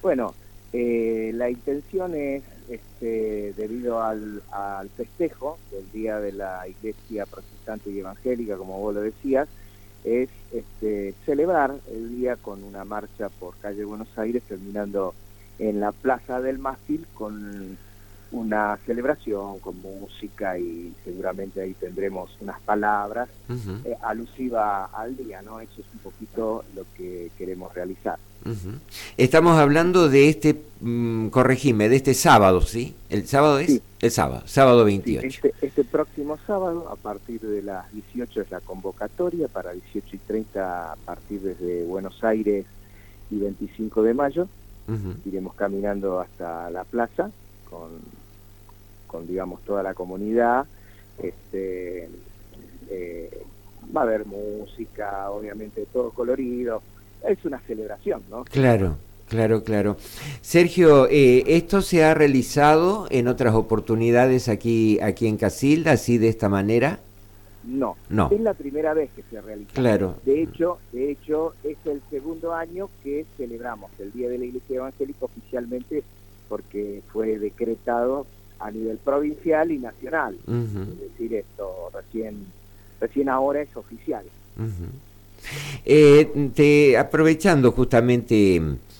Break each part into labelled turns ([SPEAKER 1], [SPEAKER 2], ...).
[SPEAKER 1] Bueno, la intención es, debido al festejo del Día de la Iglesia Protestante y Evangélica, como vos lo decías, es celebrar el día con una marcha por calle Buenos Aires, terminando en la Plaza del Mástil con una celebración con música, y seguramente ahí tendremos unas palabras alusivas al día, ¿no? Eso es un poquito lo que queremos realizar.
[SPEAKER 2] Estamos hablando de corregime, de este sábado, ¿sí? ¿El sábado es?
[SPEAKER 1] Sí,
[SPEAKER 2] El sábado
[SPEAKER 1] sí,
[SPEAKER 2] 28.
[SPEAKER 1] este próximo sábado, a partir de las 18 es la convocatoria, para 18:30 a partir desde Buenos Aires y 25 de mayo. Iremos caminando hasta la plaza con digamos, toda la comunidad. Va a haber música, obviamente todo colorido. Es una celebración, ¿no?
[SPEAKER 2] Claro, claro, claro. Sergio, ¿esto se ha realizado en otras oportunidades aquí en Casilda, así de esta manera?
[SPEAKER 1] No,
[SPEAKER 2] No.
[SPEAKER 1] es la primera vez que se realiza.
[SPEAKER 2] Claro.
[SPEAKER 1] De hecho, es el segundo año que celebramos el Día de la Iglesia Evangélica oficialmente, porque fue decretado a nivel provincial y nacional. Es decir, esto recién ahora es oficial.
[SPEAKER 2] Aprovechando justamente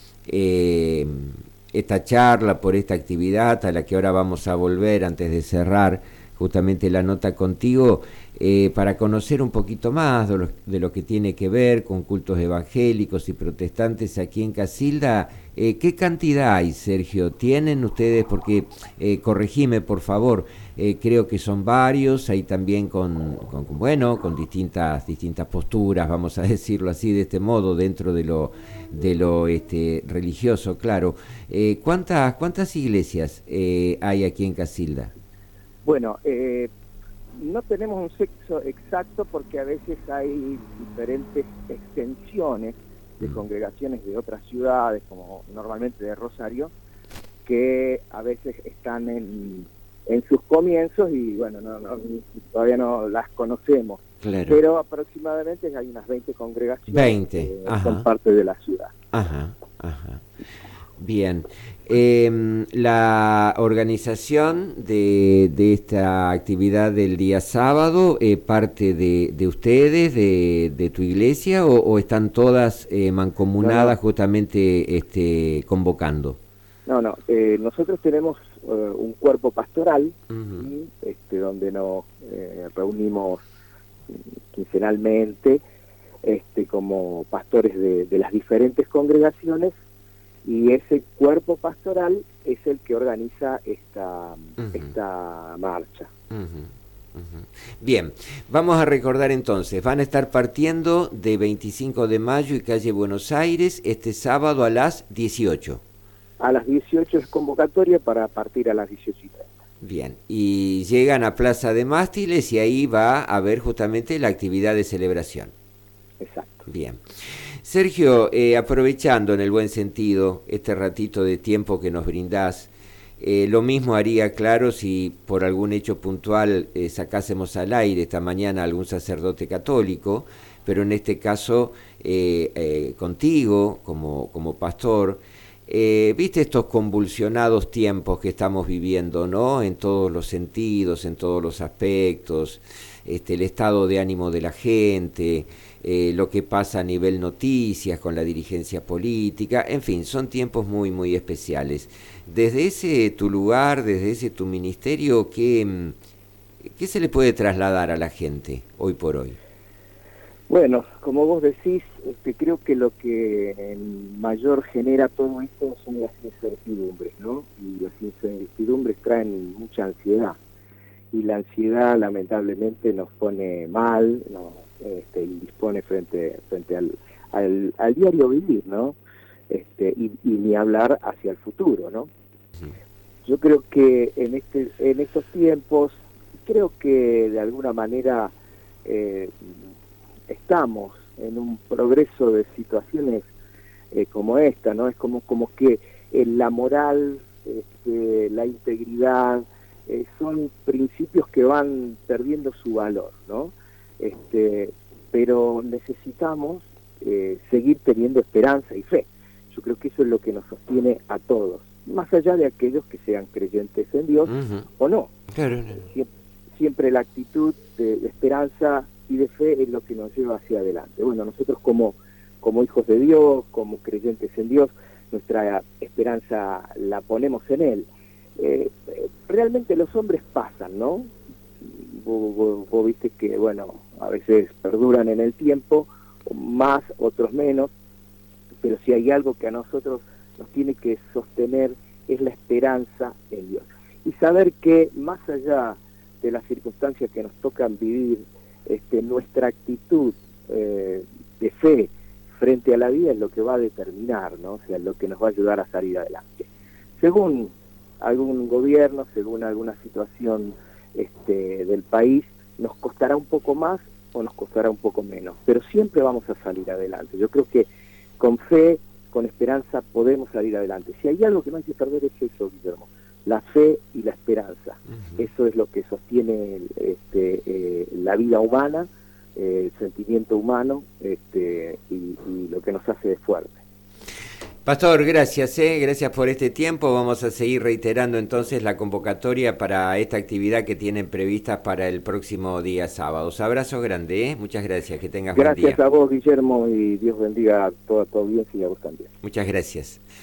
[SPEAKER 2] esta charla por esta actividad a la que ahora vamos a volver antes de cerrar justamente la nota contigo, para conocer un poquito más de lo que tiene que ver con cultos evangélicos y protestantes aquí en Casilda. ¿Qué cantidad hay, Sergio? ¿Tienen ustedes? Porque, corregime por favor, creo que son varios, hay también con distintas posturas, vamos a decirlo así, de este modo, dentro de lo religioso, claro. ¿Cuántas iglesias hay aquí en Casilda?
[SPEAKER 1] Bueno, no tenemos un sexo exacto, porque a veces hay diferentes extensiones de congregaciones de otras ciudades, como normalmente de Rosario, que a veces están en sus comienzos y bueno, todavía no las conocemos. Claro. Pero aproximadamente hay unas 20 congregaciones
[SPEAKER 2] 20.
[SPEAKER 1] que son parte de la ciudad.
[SPEAKER 2] Ajá. Bien. La organización de esta actividad del día sábado, ¿parte de ustedes, de tu iglesia, o están todas mancomunadas justamente convocando?
[SPEAKER 1] No, nosotros tenemos un cuerpo pastoral, donde nos reunimos quincenalmente como pastores de las diferentes congregaciones, y ese cuerpo pastoral es el que organiza esta marcha.
[SPEAKER 2] Bien, vamos a recordar entonces, van a estar partiendo de 25 de mayo y calle Buenos Aires este sábado a las 18.
[SPEAKER 1] A las 18 es convocatoria para partir a las 18:30.
[SPEAKER 2] Bien, y llegan a Plaza de Mástiles y ahí va a haber justamente la actividad de celebración.
[SPEAKER 1] Exacto.
[SPEAKER 2] Bien. Sergio, aprovechando en el buen sentido este ratito de tiempo que nos brindás, lo mismo haría, claro, si por algún hecho puntual sacásemos al aire esta mañana a algún sacerdote católico, pero en este caso contigo como pastor. Viste estos convulsionados tiempos que estamos viviendo, ¿no? En todos los sentidos, en todos los aspectos, el estado de ánimo de la gente, lo que pasa a nivel noticias con la dirigencia política, en fin, son tiempos muy, muy especiales. Desde ese tu lugar, desde ese tu ministerio, ¿qué se le puede trasladar a la gente hoy por hoy?
[SPEAKER 1] Bueno, como vos decís, creo que lo que mayor genera todo esto son las incertidumbres, ¿no? Y las incertidumbres traen mucha ansiedad. Y la ansiedad lamentablemente nos pone mal, indispone frente al diario vivir, ¿no? Y ni hablar hacia el futuro, ¿no? Yo creo que en estos tiempos, creo que de alguna manera estamos en un progreso de situaciones como esta, ¿no? Es como que la moral, la integridad, son principios que van perdiendo su valor, ¿no? Pero necesitamos seguir teniendo esperanza y fe. Yo creo que eso es lo que nos sostiene a todos, más allá de aquellos que sean creyentes en Dios o no.
[SPEAKER 2] Claro.
[SPEAKER 1] Siempre la actitud de esperanza y de fe es lo que nos lleva hacia adelante. Bueno, nosotros como hijos de Dios, como creyentes en Dios, nuestra esperanza la ponemos en Él. Realmente los hombres pasan, ¿no? Vos viste que, bueno, a veces perduran en el tiempo, más, otros menos, pero si hay algo que a nosotros nos tiene que sostener es la esperanza en Dios. Y saber que más allá de las circunstancias que nos tocan vivir, nuestra actitud de fe frente a la vida es lo que va a determinar, ¿no? O sea, lo que nos va a ayudar a salir adelante. Según algún gobierno, según alguna situación del país, nos costará un poco más o nos costará un poco menos, pero siempre vamos a salir adelante. Yo creo que con fe, con esperanza, podemos salir adelante. Si hay algo que no hay que perder es eso, Guillermo, la fe y la esperanza. Eso es lo que sostiene la vida humana, el sentimiento humano, y lo que nos hace fuerte.
[SPEAKER 2] Pastor, gracias, gracias por este tiempo. Vamos a seguir reiterando entonces la convocatoria para esta actividad que tienen previstas para el próximo día sábado. Abrazo grande, muchas gracias, que tengas buen día.
[SPEAKER 1] Gracias a vos, Guillermo, y Dios bendiga a toda tu audiencia y a vos también.
[SPEAKER 2] Muchas gracias.